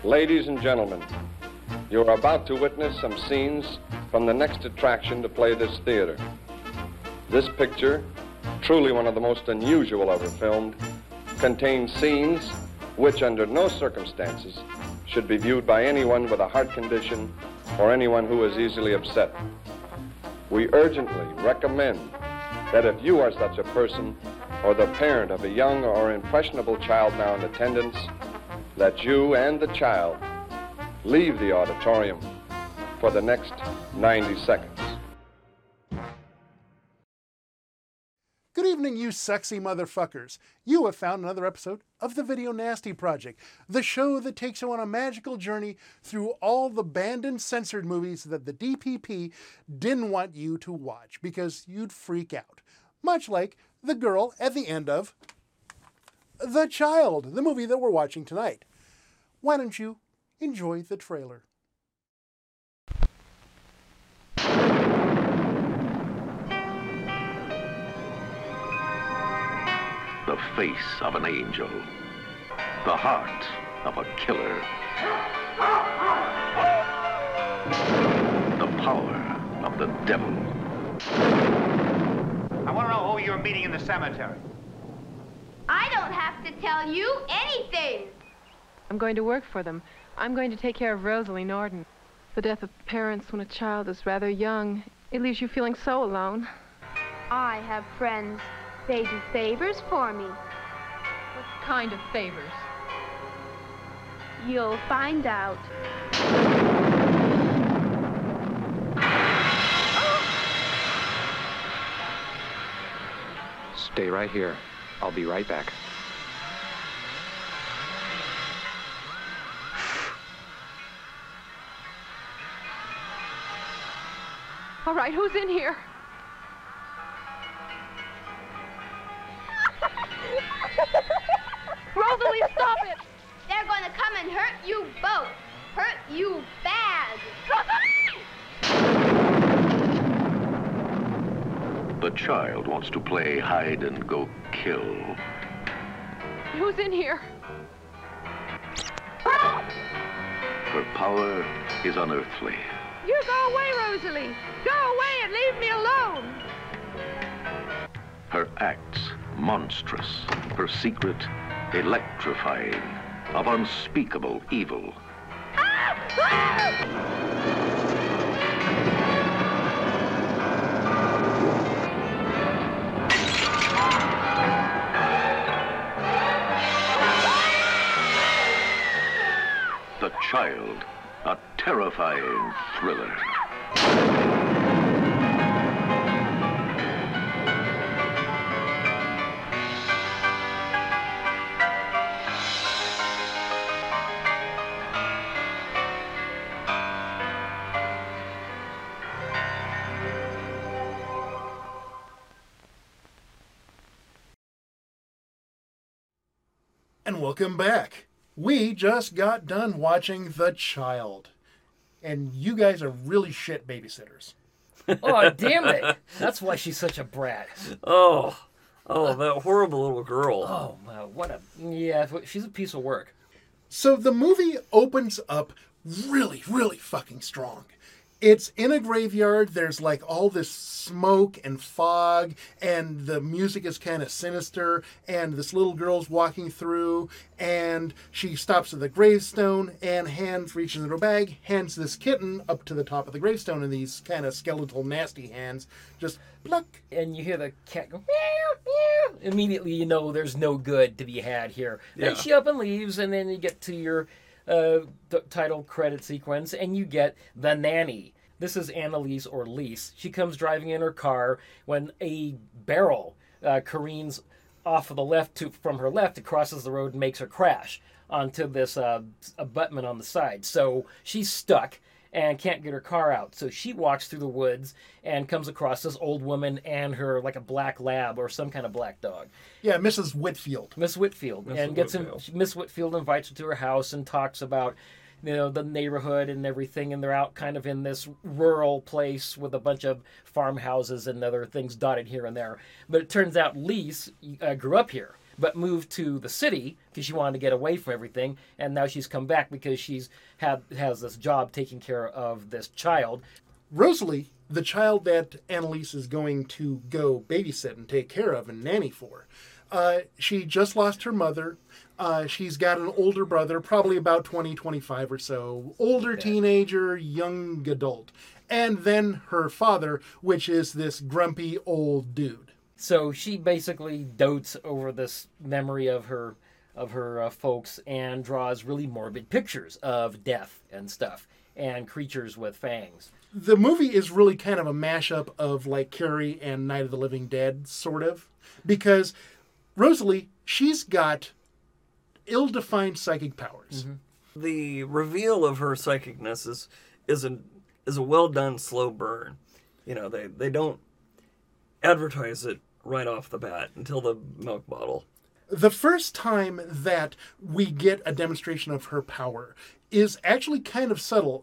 Ladies and gentlemen, you are about to witness some scenes from the next attraction to play this theater. This picture, truly one of the most unusual ever filmed, contains scenes which under no circumstances should be viewed by anyone with a heart condition or anyone who is easily upset. We urgently recommend that if you are such a person or the parent of a young or impressionable child now in attendance, that you and the child leave the auditorium for the next 90 seconds. Good evening, you sexy motherfuckers. You have found another episode of the Video Nasty Project, the show that takes you on a magical journey through all the banned and censored movies that the DPP didn't want you to watch because you'd freak out. Much like the girl at the end of The Child, the movie that we're watching tonight. Why don't you enjoy the trailer? The face of an angel. The heart of a killer. The power of the devil. I want to know who you're meeting in the cemetery. I don't have to tell you anything. I'm going to work for them. I'm going to take care of Rosalie Norton. The death of parents when a child is rather young, it leaves you feeling so alone. I have friends. They do favors for me. What kind of favors? You'll find out. Stay right here. I'll be right back. All right, who's in here? Rosalie, stop it! They're going to come and hurt you both. Hurt you bad. The child wants to play hide and go kill. Who's in here? Her power is unearthly. You go away, Rosalie. Go away and leave me alone. Her acts monstrous. Her secret electrifying. Of unspeakable evil. The Child, a terrifying thriller. And welcome back. We just got done watching The Child. And you guys are really shit babysitters. Oh, damn it. That's why she's such a brat. Oh, that horrible little girl. Oh, wow, yeah, she's a piece of work. So the movie opens up really, really fucking strong. It's in a graveyard. There's like all this smoke and fog, and the music is kind of sinister, and this little girl's walking through, and she stops at the gravestone and reaches in her bag, hands this kitten up to the top of the gravestone, and these kind of skeletal, nasty hands just pluck. And you hear the cat go, meow, meow. Immediately you know there's no good to be had here. Yeah. Then she up and leaves, and then you get to your title credit sequence, and you get the nanny. This is Annalise or Lise. She comes driving in her car when a barrel careens off of the left from her left. It crosses the road and makes her crash onto this abutment on the side. So she's stuck and can't get her car out. So she walks through the woods and comes across this old woman and her, like a black lab or some kind of black dog. Yeah, Mrs. Whitfield. Miss Whitfield. Miss Whitfield invites her to her house and talks about, the neighborhood and everything, and they're out kind of in this rural place with a bunch of farmhouses and other things dotted here and there. But it turns out Lise grew up here. but moved to the city because she wanted to get away from everything, and now she's come back because has this job taking care of this child. Rosalie, the child that Annalise is going to go babysit and take care of and nanny for, she just lost her mother. She's got an older brother, probably about 20, 25 or so, older teenager, young adult. And then her father, which is this grumpy old dude. So she basically dotes over this memory of her folks and draws really morbid pictures of death and stuff and creatures with fangs. The movie is really kind of a mashup of like Carrie and Night of the Living Dead, sort of, because Rosalie, she's got ill-defined psychic powers. Mm-hmm. The reveal of her psychicness is a well-done slow burn. You know, they don't advertise it right off the bat until the milk bottle. The first time that we get a demonstration of her power is actually kind of subtle.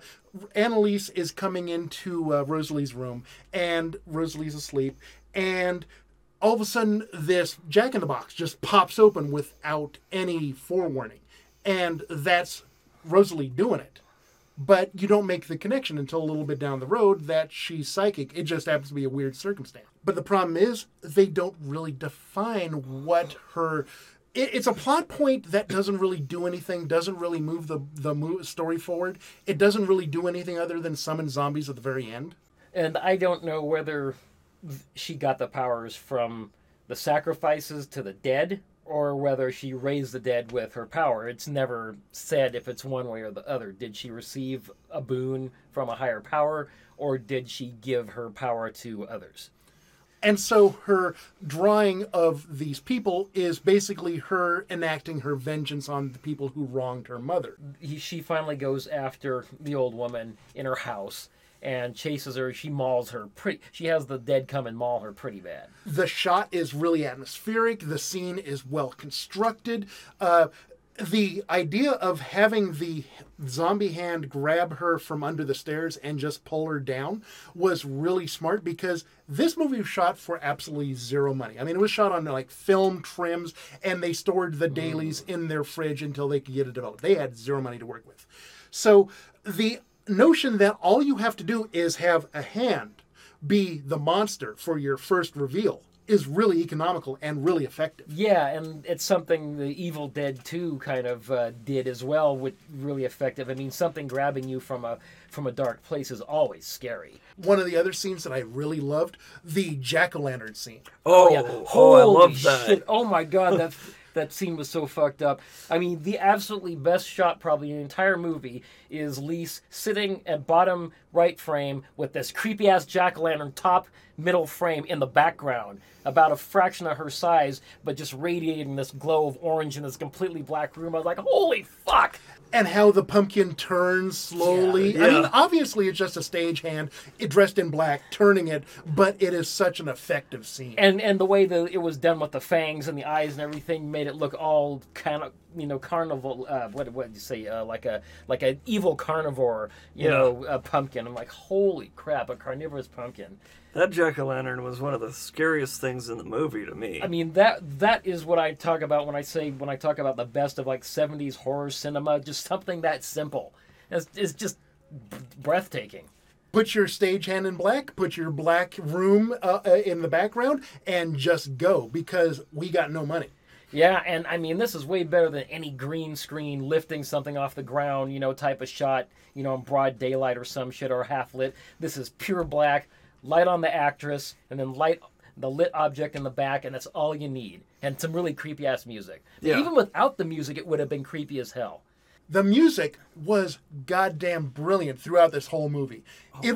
Annalise is coming into Rosalie's room, and Rosalie's asleep, and all of a sudden this Jack-in-the-Box just pops open without any forewarning, and that's Rosalie doing it. But you don't make the connection until a little bit down the road that she's psychic. It just happens to be a weird circumstance. But the problem is they don't really define what her... It's a plot point that doesn't really do anything, doesn't really move the story forward. It doesn't really do anything other than summon zombies at the very end. And I don't know whether she got the powers from the sacrifices to the dead or whether she raised the dead with her power. It's never said if it's one way or the other. Did she receive a boon from a higher power, or did she give her power to others? And so her drawing of these people is basically her enacting her vengeance on the people who wronged her mother. She finally goes after the old woman in her house and chases her. She mauls her she has the dead come and maul her pretty bad. The shot is really atmospheric. The scene is well constructed. The idea of having the zombie hand grab her from under the stairs and just pull her down was really smart, because this movie was shot for absolutely zero money. I mean, it was shot on like film trims, and they stored the dailies in their fridge until they could get it developed. They had zero money to work with. So the notion that all you have to do is have a hand be the monster for your first reveal is really economical and really effective. Yeah, and it's something the Evil Dead 2 kind of did as well, with really effective. I mean, something grabbing you from a dark place is always scary. One of the other scenes that I really loved, the jack-o'-lantern scene. Oh, yeah. I love that. Shit. Oh my god, that scene was so fucked up. I mean, the absolutely best shot probably in the entire movie is Lise sitting at bottom right frame with this creepy-ass jack-o'-lantern top middle frame in the background, about a fraction of her size, but just radiating this glow of orange in this completely black room. I was like, holy fuck! And how the pumpkin turns slowly. Yeah. I mean, obviously it's just a stagehand dressed in black turning it, but it is such an effective scene. And the way it was done with the fangs and the eyes and everything made it look all kind of, carnival. What did you say? Like a evil carnivore, pumpkin. I'm like, holy crap, a carnivorous pumpkin. That jack-o'-lantern was one of the scariest things in the movie to me. I mean, that is what I talk about when I talk about the best of like 70s horror cinema. Just something that simple. It's just breathtaking. Put your stagehand in black, put your black room in the background, and just go, because we got no money. Yeah, and I mean, this is way better than any green screen lifting something off the ground, type of shot, in broad daylight or some shit, or half lit. This is pure black, light on the actress, and then light the lit object in the back, and that's all you need. And some really creepy ass music. Yeah. Even without the music, it would have been creepy as hell. The music was goddamn brilliant throughout this whole movie.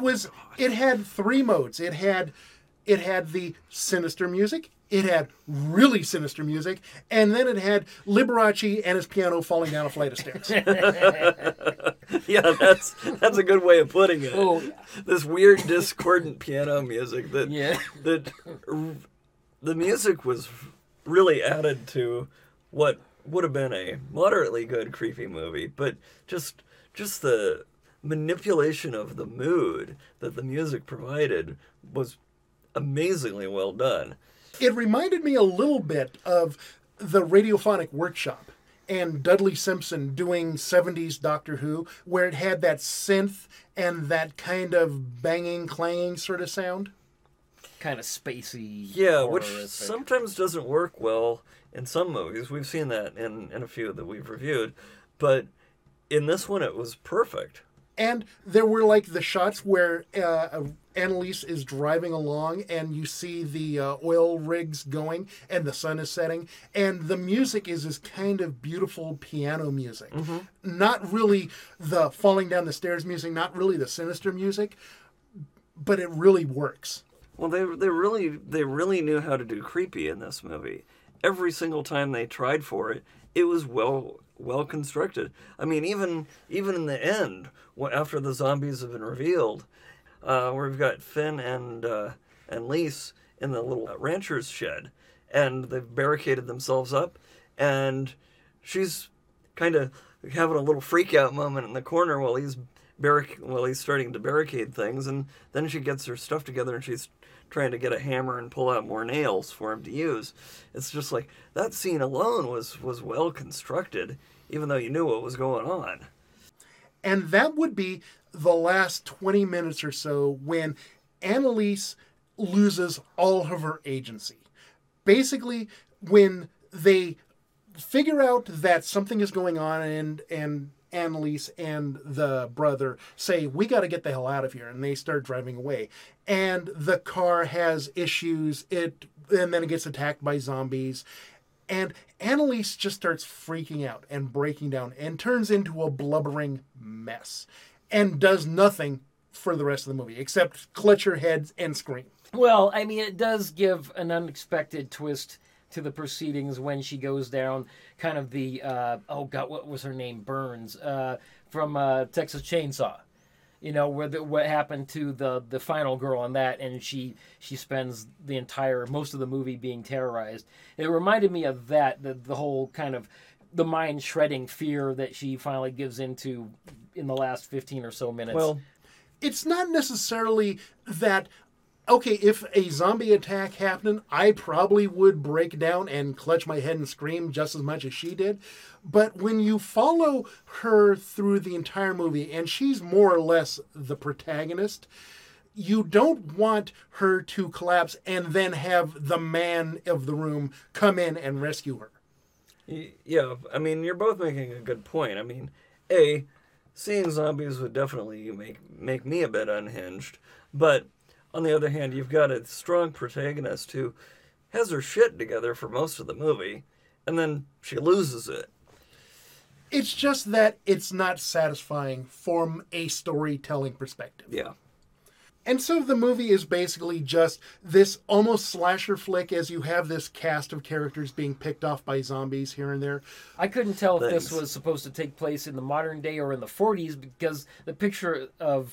It had three modes. It had the sinister music, it had really sinister music, and then it had Liberace and his piano falling down a flight of stairs. Yeah, that's a good way of putting it. Oh, yeah. This weird discordant piano music that the music was really added to what would have been a moderately good creepy movie, but just the manipulation of the mood that the music provided was amazingly well done. It reminded me a little bit of the Radiophonic Workshop and Dudley Simpson doing 70s Doctor Who, where it had that synth and that kind of banging, clanging sort of sound. Kind of spacey. Yeah, which horrific. sometimes doesn't work well in some movies. We've seen that in a few that we've reviewed. But in this one, it was perfect. And there were like the shots where Annalise is driving along and you see the oil rigs going and the sun is setting. And the music is this kind of beautiful piano music. Not really the falling down the stairs music, not really the sinister music, but it really works. Well, they really knew how to do creepy in this movie. Every single time they tried for it, it was well constructed. I mean, even in the end, after the zombies have been revealed, where we've got Finn and Lise in the little rancher's shed, and they've barricaded themselves up, and she's kind of having a little freak out moment in the corner while he's starting to barricade things, and then she gets her stuff together and she's trying to get a hammer and pull out more nails for him to use. It's just like, that scene alone was well constructed, even though you knew what was going on. And that would be the last 20 minutes or so when Annalise loses all of her agency. Basically, when they figure out that something is going on and Annalise and the brother say, we got to get the hell out of here. And they start driving away. And the car has issues. And then it gets attacked by zombies. And Annalise just starts freaking out and breaking down and turns into a blubbering mess. And does nothing for the rest of the movie except clutch her head and scream. Well, I mean, it does give an unexpected twist to the proceedings when she goes down kind of the, what was her name? Burns, from Texas Chainsaw. You know, what happened to the final girl on that, and she spends most of the movie being terrorized. It reminded me of that, the whole kind of the mind-shredding fear that she finally gives into in the last 15 or so minutes. Well, it's not necessarily that, okay, if a zombie attack happened, I probably would break down and clutch my head and scream just as much as she did. But when you follow her through the entire movie, and she's more or less the protagonist, you don't want her to collapse and then have the man of the room come in and rescue her. Yeah, I mean, you're both making a good point. I mean, seeing zombies would definitely make me a bit unhinged. But on the other hand, you've got a strong protagonist who has her shit together for most of the movie, and then she loses it. It's just that it's not satisfying from a storytelling perspective. Yeah. And so the movie is basically just this almost slasher flick as you have this cast of characters being picked off by zombies here and there. I couldn't tell if this was supposed to take place in the modern day or in the 40s because the picture of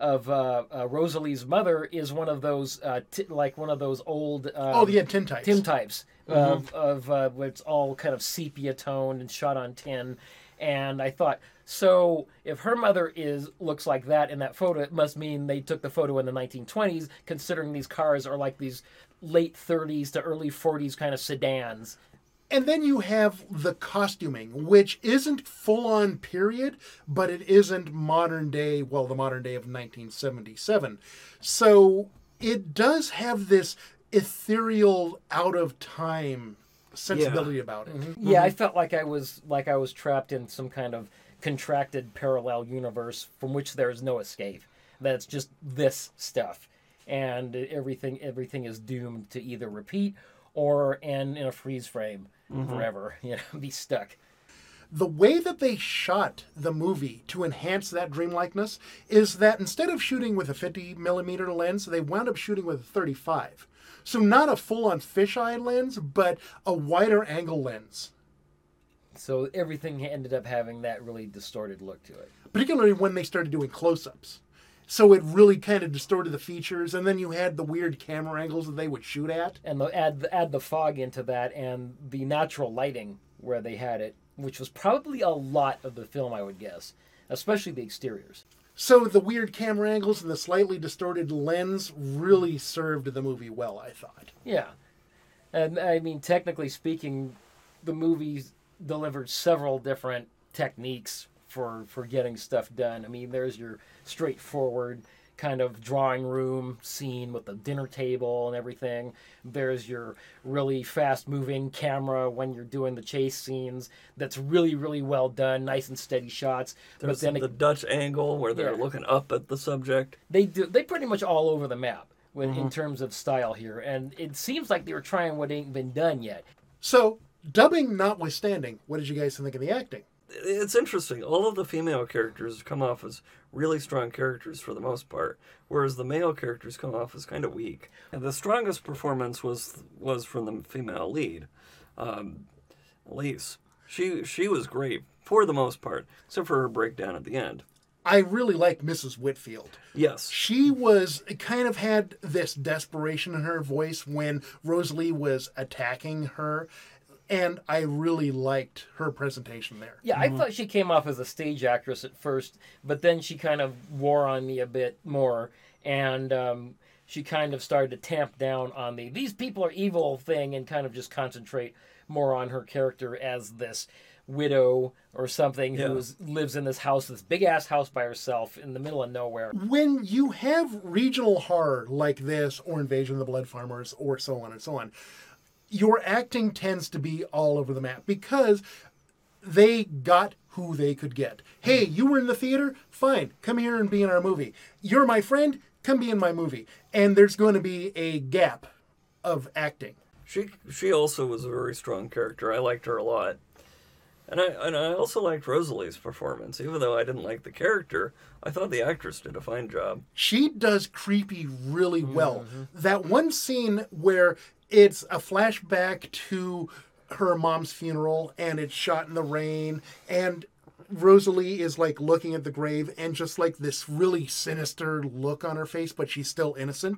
Rosalie's mother is one of those like one of those old tin types. Tin types of where it's all kind of sepia toned and shot on tin. And I thought, so if her mother looks like that in that photo, it must mean they took the photo in the 1920s, considering these cars are like these late 30s to early 40s kind of sedans. And then you have the costuming, which isn't full-on period, but it isn't modern day, well, the modern day of 1977. So it does have this ethereal, out-of-time sensibility about it. Mm-hmm. Yeah, I felt like I was trapped in some kind of contracted parallel universe from which there is no escape. That's just this stuff. And everything is doomed to either repeat or end in a freeze frame forever, be stuck. The way that they shot the movie to enhance that dreamlikeness is that instead of shooting with a 50mm lens, they wound up shooting with a 35. So not a full-on fisheye lens, but a wider angle lens. So everything ended up having that really distorted look to it. Particularly when they started doing close-ups. So it really kind of distorted the features, and then you had the weird camera angles that they would shoot at. And add the fog into that and the natural lighting where they had it, which was probably a lot of the film, I would guess, especially the exteriors. So the weird camera angles and the slightly distorted lens really served the movie well, I thought. Yeah. And I mean, technically speaking, the movie delivered several different techniques for getting stuff done. I mean, there's your straightforward kind of drawing room scene with the dinner table and everything. There's your really fast-moving camera when you're doing the chase scenes. That's really, really well done, nice and steady shots. There's but then the Dutch angle where they're looking up at the subject. They pretty much all over the map in terms of style here, and it seems like they were trying what ain't been done yet. So, dubbing notwithstanding, what did you guys think of the acting? It's interesting. All of the female characters come off as really strong characters for the most part, whereas the male characters come off as kind of weak. And the strongest performance was from the female lead, Elise. She was great for the most part, except for her breakdown at the end. I really like Mrs. Whitfield. Yes. She kind of had this desperation in her voice when Rosalie was attacking her. And I really liked her presentation there. Yeah, I thought she came off as a stage actress at first, but then she kind of wore on me a bit more, and she kind of started to tamp down on the "these people are evil" thing and kind of just concentrate more on her character as this widow or something who lives in this house, this big-ass house by herself in the middle of nowhere. When you have regional horror like this, or Invasion of the Blood Farmers, or so on and so on, your acting tends to be all over the map because they got who they could get. Hey, you were in the theater? Fine. Come here and be in our movie. You're my friend? Come be in my movie. And there's going to be a gap of acting. She also was a very strong character. I liked her a lot. And I also liked Rosalie's performance. Even though I didn't like the character, I thought the actress did a fine job. She does creepy really well. That one scene where it's a flashback to her mom's funeral, and it's shot in the rain, and Rosalie is like looking at the grave, and just like this really sinister look on her face, but she's still innocent.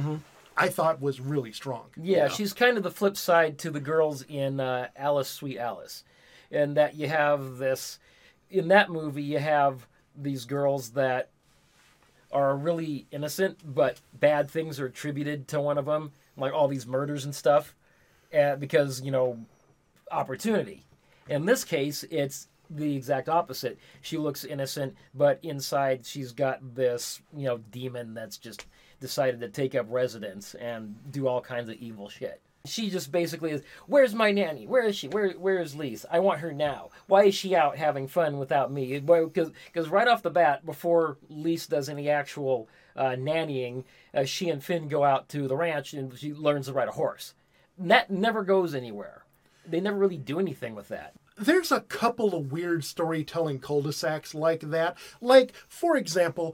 I thought was really strong. Yeah, she's kind of the flip side to the girls in Alice, Sweet Alice, in that you have this. In that movie, you have these girls that are really innocent, but bad things are attributed to one of them. Like all these murders and stuff, because, opportunity. In this case, it's the exact opposite. She looks innocent, but inside she's got this, demon that's just decided to take up residence and do all kinds of evil shit. She just basically is, where's my nanny? Where is she? Where is Lise? I want her now. Why is she out having fun without me? Because right off the bat, before Lise does any actual nannying, she and Finn go out to the ranch and she learns to ride a horse. And that never goes anywhere. They never really do anything with that. There's a couple of weird storytelling cul-de-sacs like that. Like, for example,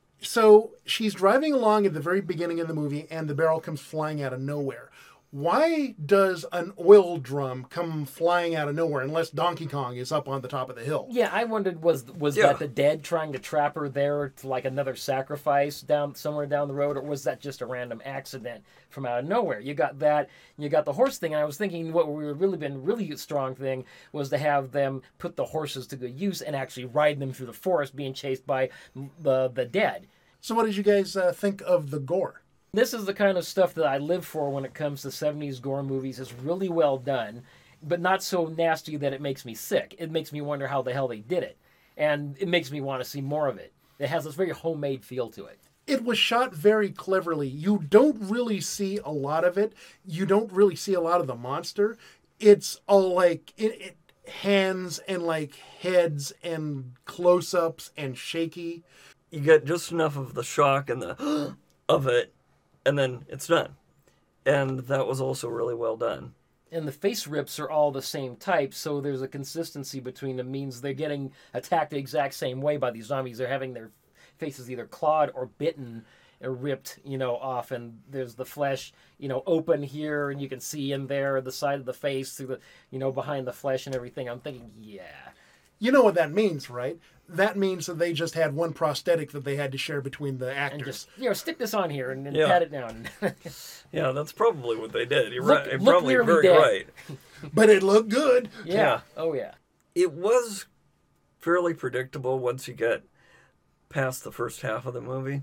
so she's driving along at the very beginning of the movie and the barrel comes flying out of nowhere. Why does an oil drum come flying out of nowhere unless Donkey Kong is up on the top of the hill? Yeah, I wondered, was that the dead trying to trap her there to like another sacrifice somewhere down the road, or was that just a random accident from out of nowhere? You got that, you got the horse thing, and I was thinking what would really been really strong thing was to have them put the horses to good use and actually ride them through the forest being chased by the dead. So what did you guys think of the gore? This is the kind of stuff that I live for when it comes to 70s gore movies. It's really well done, but not so nasty that it makes me sick. It makes me wonder how the hell they did it. And it makes me want to see more of it. It has this very homemade feel to it. It was shot very cleverly. You don't really see a lot of it. You don't really see a lot of the monster. It's all like hands and like heads and close-ups and shaky. You get just enough of the shock and the of it, and then it's done. And that was also really well done. And the face rips are all the same type, so there's a consistency between them, means they're getting attacked the exact same way by these zombies. They're having their faces either clawed or bitten or ripped, off, and there's the flesh, open here, and you can see in there the side of the face through the, behind the flesh and everything. I'm thinking, yeah. You know what that means, right? That means that they just had one prosthetic that they had to share between the actors. And just, stick this on here and pat it down. Yeah, that's probably what they did. You're right. You're probably very right. But it looked good. Yeah. Oh, yeah. It was fairly predictable once you get past the first half of the movie.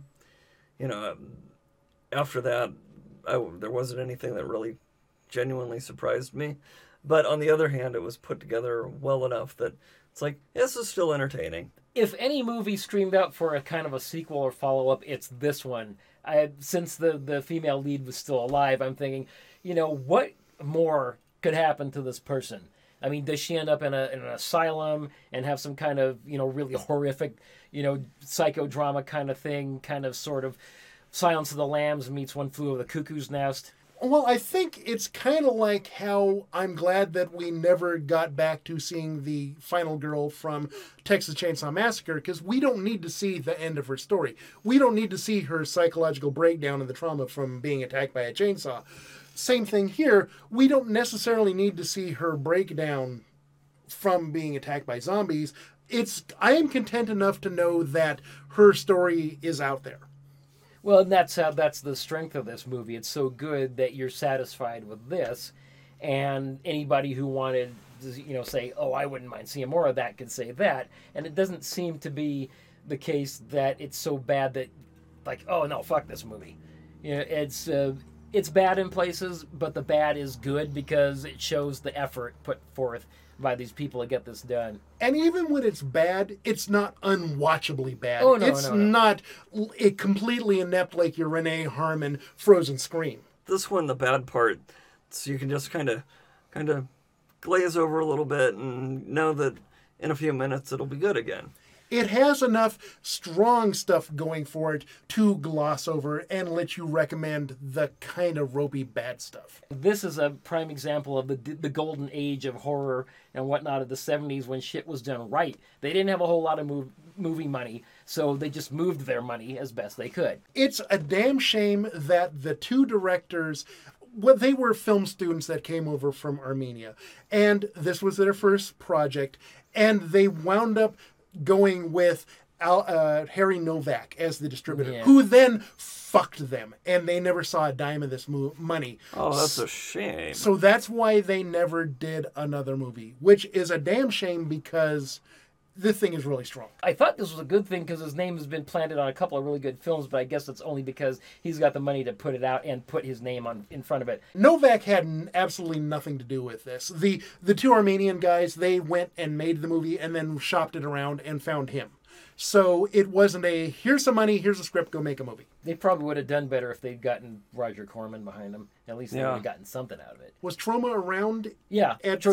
After that, there wasn't anything that really genuinely surprised me. But on the other hand, it was put together well enough that it's like, this is still entertaining. If any movie screamed out for a kind of a sequel or follow-up, it's this one. Since the female lead was still alive, I'm thinking, what more could happen to this person? I mean, does she end up in an asylum and have some kind of, really horrific, psychodrama kind of thing, kind of sort of Silence of the Lambs meets One Flew Over the Cuckoo's Nest? Well, I think it's kind of like how I'm glad that we never got back to seeing the final girl from Texas Chainsaw Massacre, because we don't need to see the end of her story. We don't need to see her psychological breakdown and the trauma from being attacked by a chainsaw. Same thing here. We don't necessarily need to see her breakdown from being attacked by zombies. I am content enough to know that her story is out there. Well, and that's the strength of this movie. It's so good that you're satisfied with this, and anybody who wanted to, say, oh, I wouldn't mind seeing more of that, could say that. And it doesn't seem to be the case that it's so bad that, like, oh no, fuck this movie. It's bad in places, but the bad is good because it shows the effort put forth by these people to get this done. And even when it's bad, it's not unwatchably bad. Oh, no, it's no. not completely inept like your Renee Harmon Frozen Scream. This one, the bad part, so you can just kind of glaze over a little bit and know that in a few minutes it'll be good again. It has enough strong stuff going for it to gloss over and let you recommend the kind of ropey bad stuff. This is a prime example of the golden age of horror and whatnot of the 70s when shit was done right. They didn't have a whole lot of movie money, so they just moved their money as best they could. It's a damn shame that the two directors, they were film students that came over from Armenia, and this was their first project, and they wound up going with Harry Novak as the distributor, who then fucked them, and they never saw a dime of this money. Oh, that's a shame. So that's why they never did another movie, which is a damn shame because this thing is really strong. I thought this was a good thing because his name has been planted on a couple of really good films, but I guess it's only because he's got the money to put it out and put his name in front of it. Novak had absolutely nothing to do with this. The two Armenian guys, they went and made the movie and then shopped it around and found him. So it wasn't here's some money, here's a script, go make a movie. They probably would have done better if they'd gotten Roger Corman behind them. At least they would have gotten something out of it. Was Troma around? Yeah,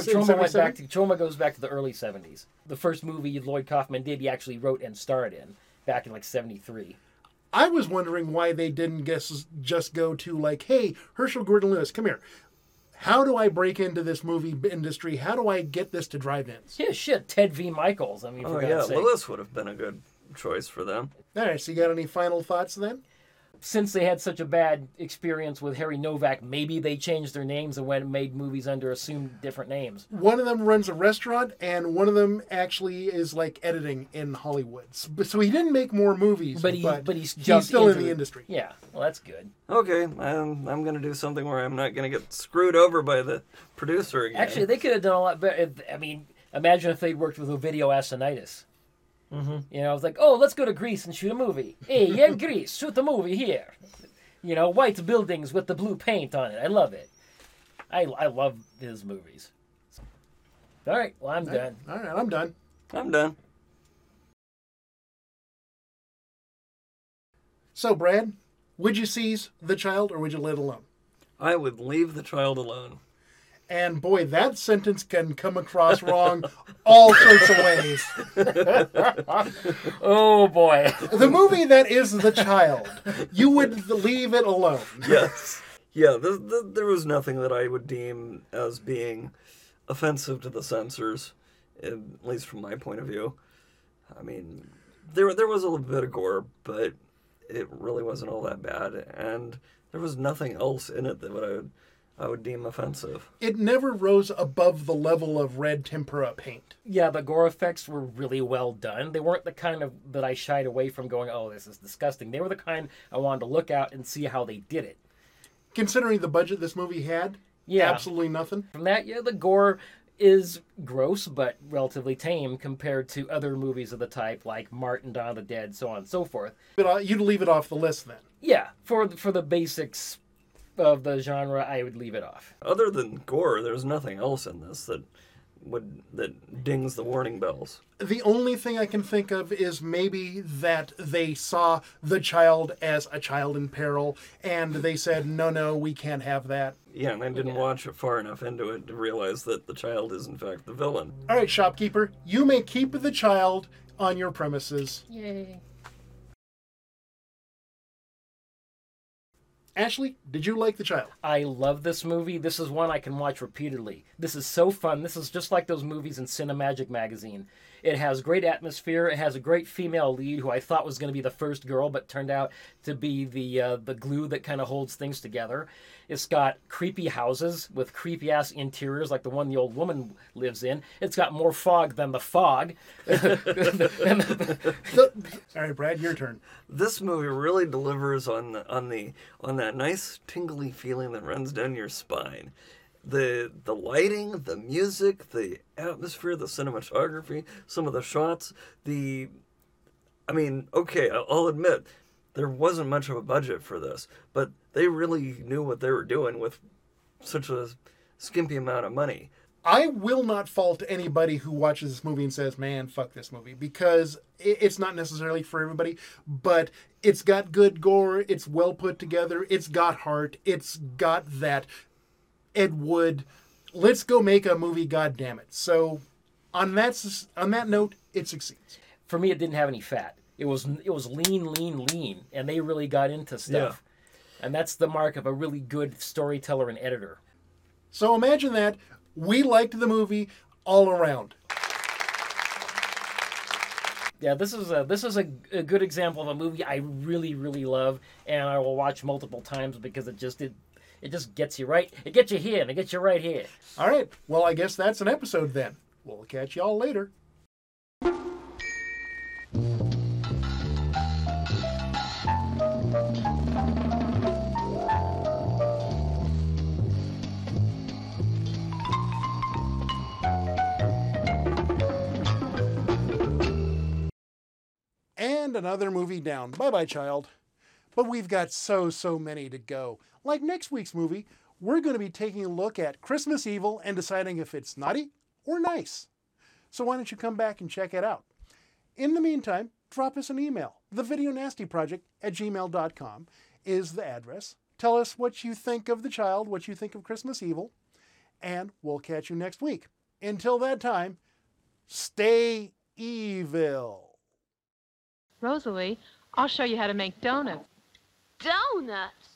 Troma goes back to the early 70s. The first movie Lloyd Kaufman did, he actually wrote and starred in, back in like 73. I was wondering why they didn't just go to like, hey, Herschel Gordon Lewis, come here. How do I break into this movie industry? How do I get this to drive-ins? Yeah, shit, Ted V. Michaels. I mean, for God's sake. Lewis would have been a good choice for them. All right, so you got any final thoughts then? Since they had such a bad experience with Harry Novak, maybe they changed their names and went and made movies under assumed different names. One of them runs a restaurant, and one of them actually is like editing in Hollywood. So he didn't make more movies, but he's still in the industry. Yeah, well, that's good. Okay, I'm going to do something where I'm not going to get screwed over by the producer again. Actually, they could have done a lot better. I mean, imagine if they'd worked with Ovidio Asinitis. Mm-hmm. I was like, oh, let's go to Greece and shoot a movie. Hey, yeah, Greece, shoot a movie here. White buildings with the blue paint on it. I love it. I love his movies. All right, well, I'm done. All right, I'm done. I'm done. So, Brad, would you seize the child or would you let it alone? I would leave the child alone. And boy, that sentence can come across wrong all sorts of ways. Oh boy. The movie that is The Child, you would leave it alone. Yes. Yeah, there was nothing that I would deem as being offensive to the censors, at least from my point of view. I mean, there was a little bit of gore, but it really wasn't all that bad, and there was nothing else in it that I would deem offensive. It never rose above the level of red tempera paint. Yeah, the gore effects were really well done. They weren't the kind of that I shied away from going, oh, this is disgusting. They were the kind I wanted to look out and see how they did it. Considering the budget this movie had, absolutely nothing. From that, the gore is gross, but relatively tame compared to other movies of the type, like Martin, Dawn of the Dead, so on and so forth. But you'd leave it off the list then? Yeah, for the basics of the genre, I would leave it off. Other than gore, there's nothing else in this that dings the warning bells. The only thing I can think of is maybe that they saw the child as a child in peril, and they said, no, we can't have that. Yeah, and I didn't watch it far enough into it to realize that the child is in fact the villain. All right, shopkeeper, you may keep the child on your premises. Yay. Ashley, did you like The Child? I love this movie. This is one I can watch repeatedly. This is so fun. This is just like those movies in Cinemagic magazine. It has great atmosphere. It has a great female lead who I thought was going to be the first girl, but turned out to be the glue that kind of holds things together. It's got creepy houses with creepy-ass interiors like the one the old woman lives in. It's got more fog than the fog. All right, Brad, your turn. This movie really delivers on that nice tingly feeling that runs down your spine. The lighting, the music, the atmosphere, the cinematography, some of the shots, I'll admit, there wasn't much of a budget for this, but they really knew what they were doing with such a skimpy amount of money. I will not fault anybody who watches this movie and says, man, fuck this movie, because it's not necessarily for everybody, but it's got good gore, it's well put together, it's got heart, it's got that Ed Wood, let's go make a movie, goddammit. So on that note, it succeeds. For me, it didn't have any fat. It was lean, and they really got into stuff. Yeah. And that's the mark of a really good storyteller and editor. So imagine that. We liked the movie all around. Yeah, this is a good example of a movie I really, really love, and I will watch multiple times because it just gets you right. It gets you here, and it gets you right here. All right. Well, I guess that's an episode then. We'll catch y'all later. And another movie down. Bye-bye, child. But we've got so many to go. Like next week's movie, we're going to be taking a look at Christmas Evil and deciding if it's naughty or nice. So why don't you come back and check it out? In the meantime, drop us an email. thevideonastyproject@gmail.com is the address. Tell us what you think of The Child, what you think of Christmas Evil, and we'll catch you next week. Until that time, stay evil. Rosalie, I'll show you how to make donuts. Donuts?